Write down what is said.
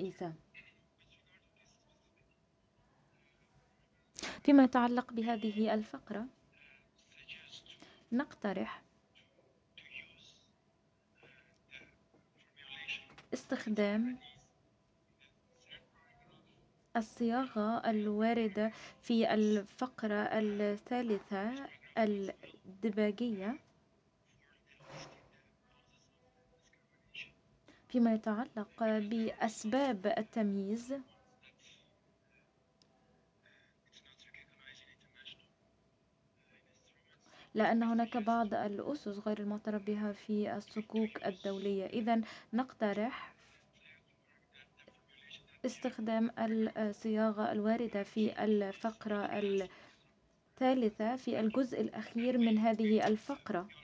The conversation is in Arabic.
الرئيسة. فيما يتعلق بهذه الفقرة، نقترح استخدام الصياغة الواردة في الفقرة الثالثة الديباجية فيما يتعلق بأسباب التمييز، لأن هناك بعض الأسس غير المعترف بها في الصكوك الدولية. إذن نقترح استخدام الصياغة الواردة في الفقرة الثالثة في الجزء الأخير من هذه الفقرة.